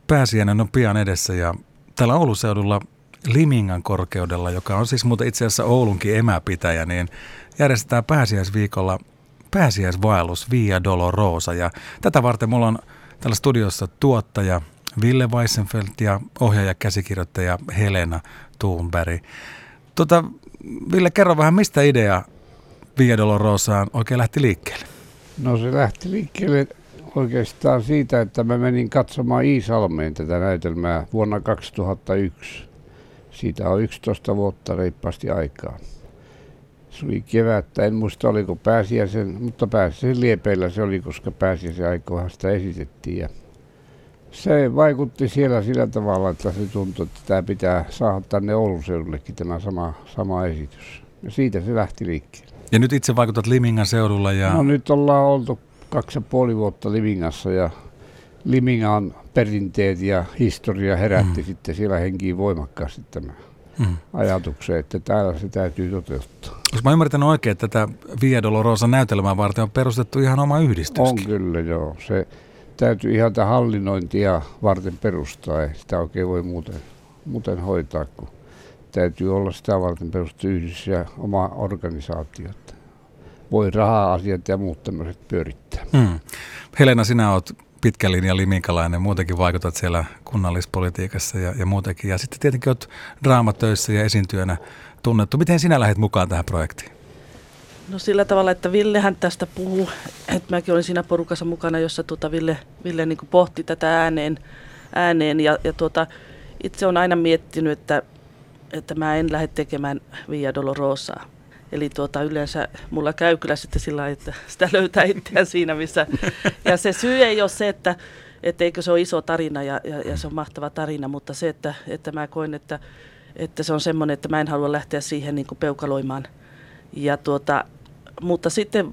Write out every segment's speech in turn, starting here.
Pääsiäinen on pian edessä ja täällä Oulun seudulla Limingan korkeudella, joka on siis muuten itse asiassa Oulunkin emäpitäjä, niin järjestetään pääsiäisviikolla pääsiäisvaellus Via Dolorosa. Ja tätä varten mulla on täällä studiossa tuottaja Ville Weissenfeldt ja ohjaaja käsikirjoittaja Helena Thunberg. Ville, kerro vähän, mistä idea Via Dolorosaan oikein lähti liikkeelle? No se lähti liikkeelle oikeastaan siitä, että mä menin katsomaan Iisalmeen tätä näytelmää vuonna 2001. Siitä on 11 vuotta reippaasti aikaa. Se oli kevättä, en muista oliko pääsiäisen, mutta pääsiäisen liepeillä se oli, koska pääsiäisen aikoihan sitä esitettiin. Ja se vaikutti siellä sillä tavalla, että se tuntui, että tämä pitää saada tänne Oulun seudullekin tämä sama esitys. Ja siitä se lähti liikkeelle. Ja nyt itse vaikutat Limingan seudulla ja... No nyt ollaan oltu 2,5 vuotta Limingassa ja Limingan perinteet ja historia herätti sitten siellä henkiin voimakkaasti tämä ajatuksen, että täällä se täytyy toteuttaa. Jos mä ymmärtän oikein, että tätä Via Dolorosa näytelmää varten on perustettu ihan oma yhdistyskin. On kyllä, joo. Se täytyy ihan tätä hallinnointia varten perustaa, ei sitä oikein voi muuten hoitaa, kun täytyy olla sitä varten perustettu yhdistys ja oma organisaatio. Voi raha-asiat ja muut tämmöiset pyörittää. Helena, sinä olet pitkän linjan liminkalainen, muutenkin vaikutat siellä kunnallispolitiikassa ja muutenkin. Ja sitten tietenkin olet draamatöissä ja esiintyjänä tunnettu. Miten sinä lähdet mukaan tähän projektiin? No sillä tavalla, että Villehän tästä puhuu, että mäkin olin siinä porukassa mukana, jossa Ville niin kuin pohti tätä ääneen ja itse olen aina miettinyt, että mä en lähde tekemään Via Dolorosaa. Eli yleensä mulla käy kyllä sitten sillä lailla, että sitä löytää itseään siinä, missä... Ja se syy ei ole se, että eikö se ole iso tarina ja se on mahtava tarina, mutta se, että mä koen, että se on semmoinen, että mä en halua lähteä siihen niin kuin peukaloimaan. Ja mutta sitten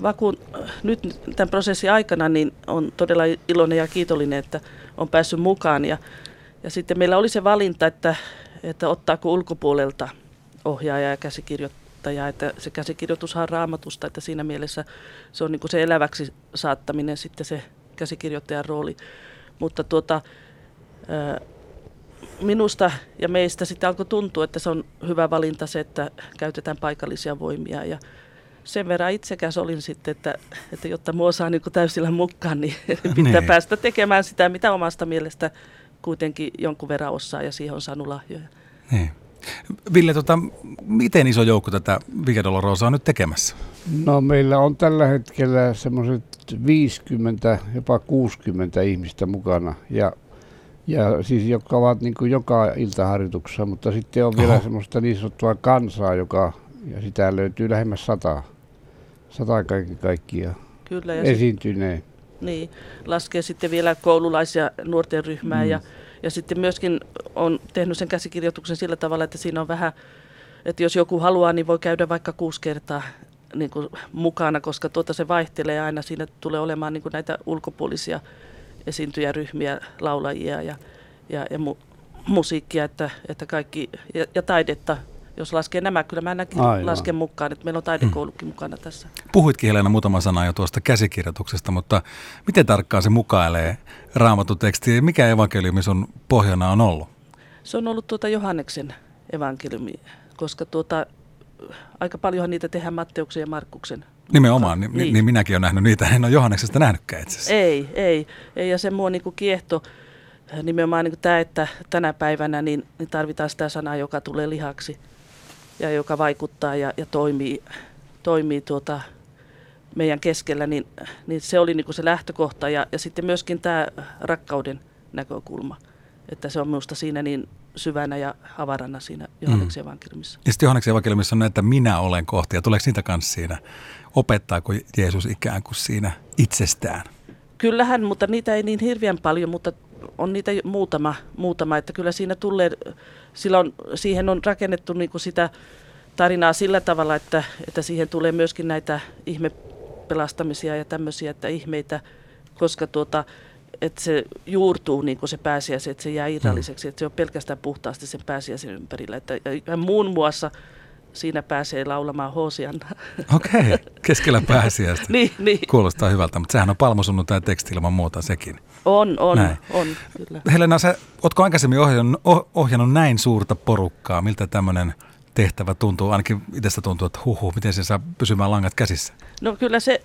nyt tämän prosessin aikana niin on todella iloinen ja kiitollinen, että on päässyt mukaan. Ja sitten meillä oli se valinta, että ottaako ulkopuolelta ohjaaja ja käsikirjoittaja. Että se käsikirjoitushan on Raamatusta, että siinä mielessä se on niin kuin se eläväksi saattaminen sitten se käsikirjoittajan rooli. Mutta minusta ja meistä sitten alkoi tuntua, että se on hyvä valinta se, että käytetään paikallisia voimia. Ja sen verran itsekäs olin sitten, että jotta mua saa niin kuin täysillä mukaan, niin pitää päästä tekemään sitä, mitä omasta mielestä kuitenkin jonkun verran osaa ja siihen on saanut lahjoja. Niin. Ville, miten iso joukko tätä Via Dolorosaa on nyt tekemässä? No meillä on tällä hetkellä semmoiset 50, jopa 60 ihmistä mukana ja siis jotka ovat niin kuin joka iltaharjoituksessa, mutta sitten on vielä semmoista niin sanottua kansaa, ja sitä löytyy lähemmäs 100 kaikkia Kyllä, ja esiintyneen. Niin, laskee sitten vielä koululaisia nuorten ryhmää ja sitten myöskin on tehnyt sen käsikirjoituksen sillä tavalla, että siinä on vähän, että jos joku haluaa, niin voi käydä vaikka 6 kertaa niin kuin mukana, koska se vaihtelee aina. Siinä tulee olemaan niin kuin näitä ulkopuolisia esiintyjäryhmiä, laulajia ja musiikkia, että kaikki, ja taidetta. Jos laskee nämä, kyllä mä lasken mukaan, että meillä on taidekoulukin mukana tässä. Puhuitkin, Helena, muutama sana jo tuosta käsikirjoituksesta, mutta miten tarkkaan se mukailee Raamatun tekstiä? Mikä evankeliumi sun pohjana on ollut? Se on ollut Johanneksen evankeliumi, koska aika paljonhan niitä tehdään Matteuksen ja Markuksen. Nimenomaan, niin minäkin olen nähnyt niitä, en ole Johanneksesta nähnytkään itse asiassa. Ei, ja se mua niin kiehto. Nimenomaan niin tämä, että tänä päivänä niin tarvitaan sitä sanaa, joka tulee lihaksi ja joka vaikuttaa ja toimii meidän keskellä, niin se oli niin se lähtökohta ja sitten myöskin tämä rakkauden näkökulma, että se on minusta siinä niin syvänä ja avarana siinä Johanneksen evankeliumissa. Ja sitten Johanneksen evankeliumissa on että minä olen kohta, ja tuleeko niitä kanssa siinä? Opettaako Jeesus ikään kuin siinä itsestään? Kyllähän, mutta niitä ei niin hirveän paljon, mutta on niitä muutama, että kyllä siinä siihen on rakennettu niin kuin sitä tarinaa sillä tavalla, että siihen tulee myöskin näitä ihmepelastamisia ja tämmöisiä, että ihmeitä, koska että se juurtuu niin kuin se pääsiäisen, että se jää irralliseksi, että se on pelkästään puhtaasti sen pääsiäisen ympärillä. Ja muun muassa siinä pääsee laulamaan Hoosiannaa. Okei, keskellä pääsiäistä. niin. Kuulostaa hyvältä, mutta sehän on palmusunnuntai teksti ilman muuta sekin. On, kyllä. Helena, ootko aikaisemmin ohjannut näin suurta porukkaa? Miltä tämmöinen tehtävä tuntuu? Ainakin itsestä tuntuu, että miten se saa pysymään langat käsissä? No kyllä se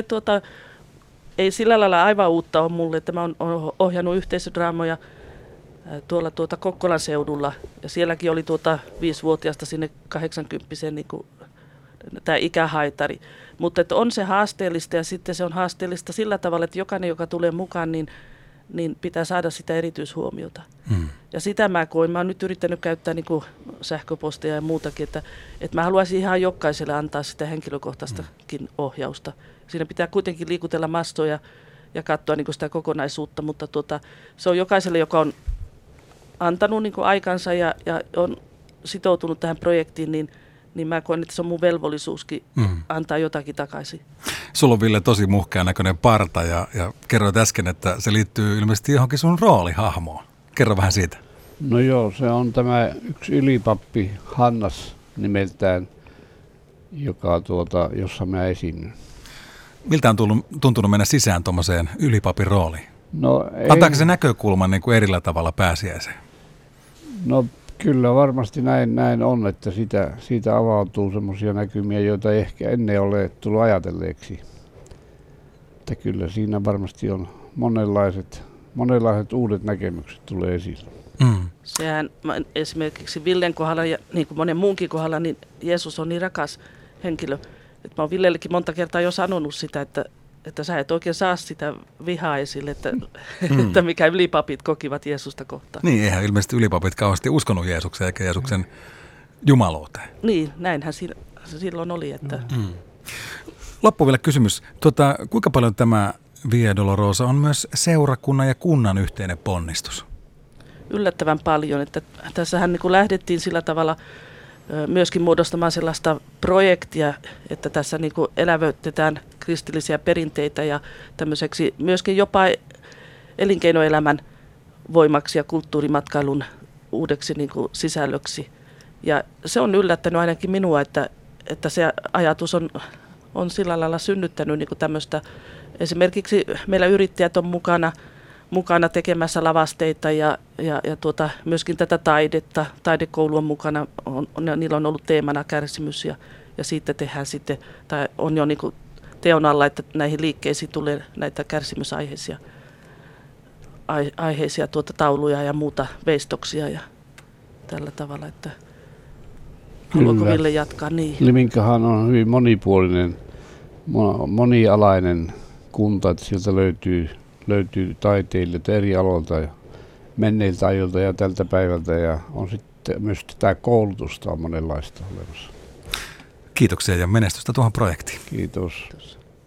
ei sillä lailla aivan uutta ole mulle, että mä oon ohjannut yhteisödraamoja tuolla Kokkolan seudulla, ja sielläkin oli 5-vuotiaasta sinne 80-sen niin tämä ikähaitari. Mutta on se haasteellista, ja sitten se on haasteellista sillä tavalla, että jokainen, joka tulee mukaan, niin pitää saada sitä erityishuomiota. Ja sitä mä koin. Mä oon nyt yrittänyt käyttää niin kuin sähköpostia ja muutakin, että mä haluaisin ihan jokaiselle antaa sitä henkilökohtaistakin ohjausta. Siinä pitää kuitenkin liikutella mastoja ja katsoa niin kuin sitä kokonaisuutta, mutta se on jokaiselle, joka on antanut niin kuin aikansa ja on sitoutunut tähän projektiin, niin mä koen, että se on mun velvollisuuskin antaa jotakin takaisin. Sulla on, Ville, tosi muhkean näköinen parta ja kerroit äsken, että se liittyy ilmeisesti johonkin sun roolihahmoon. Kerro vähän siitä. No joo, se on tämä yksi ylipappi Hannas nimeltään, jossa mä esiinnyn. Miltä on tuntunut mennä sisään tuommoiseen ylipapin rooliin? No, antaako se näkökulman niin kuin erillä tavalla pääsiäiseen? No kyllä varmasti näin on, että siitä avautuu semmoisia näkymiä, joita ei ehkä ennen ole tullut ajatelleeksi. Että kyllä siinä varmasti on monenlaiset uudet näkemykset tulee esille. Sehän esimerkiksi Villen kohdalla ja niin kuin monen muunkin kohdalla, niin Jeesus on niin rakas henkilö. Että mä oon Villellekin monta kertaa jo sanonut sitä, että sä et oikein saa sitä vihaa esille, että mikä ylipapit kokivat Jeesusta kohtaan. Niin, eihän ilmeisesti ylipapit kauheasti uskonut Jeesukseen eikä Jeesuksen jumaluuteen. Niin, näinhän silloin oli. Että. Loppu vielä kysymys. Kuinka paljon tämä Via Dolorosa on myös seurakunnan ja kunnan yhteinen ponnistus? Yllättävän paljon. Että tässähän niin kuin lähdettiin sillä tavalla myöskin muodostamaan sellaista projektia, että tässä niin kuin elävöitetään kristillisiä perinteitä ja tämmöiseksi myöskin jopa elinkeinoelämän voimaksi ja kulttuurimatkailun uudeksi niin kuin sisällöksi. Ja se on yllättänyt ainakin minua, että se ajatus on sillä lailla synnyttänyt niin kuin tämmöistä. Esimerkiksi meillä yrittäjät on mukana tekemässä lavasteita ja myöskin tätä taidetta. Taidekoulu on mukana, niillä on ollut teemana kärsimys ja siitä tehdään sitten, tai on jo niin kuin teon alla, että näihin liikkeisiin tulee näitä kärsimysaiheisia tauluja ja muuta veistoksia ja tällä tavalla, että haluatko Ville jatkaa niin? Liminkahan on hyvin monipuolinen, monialainen kunta, että sieltä löytyy taiteilijoita eri aloilta ja menneiltä ajoilta ja tältä päivältä, ja on sitten myös tämä koulutusta on monenlaista olemassa. Kiitoksia ja menestystä tuohon projektiin. Kiitos.